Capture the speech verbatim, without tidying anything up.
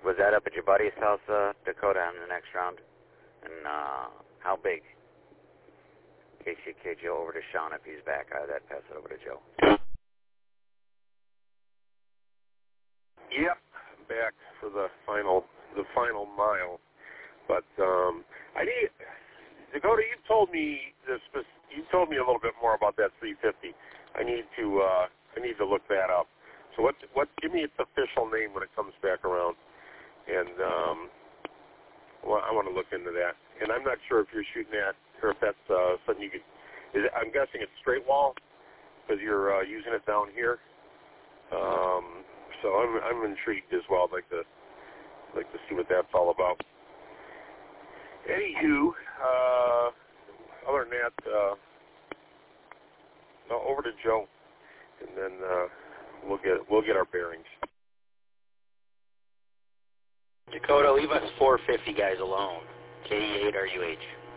was that up at your buddy's house, uh, Dakota, in the next round? And uh, how big? K C K Joe over to Sean if he's back. I'll pass it over to Joe. Yep, I'm back for the final the final mile. But um, I need Dakota. You told me this. You told me a little bit more about that three fifty. I need to uh, I need to look that up. So what what? Give me its official name when it comes back around, and um, well, I want to look into that. And I'm not sure if you're shooting at or if that's uh, something you could. Is it, I'm guessing it's straight wall because you're uh, using it down here. Um, so I'm I'm intrigued as well. I'd like to like to see what that's all about. Anywho, uh, other than that, uh, no, over to Joe, and then uh, we'll get we'll get our bearings. Dakota, leave us four fifty guys alone. K E eight R U H.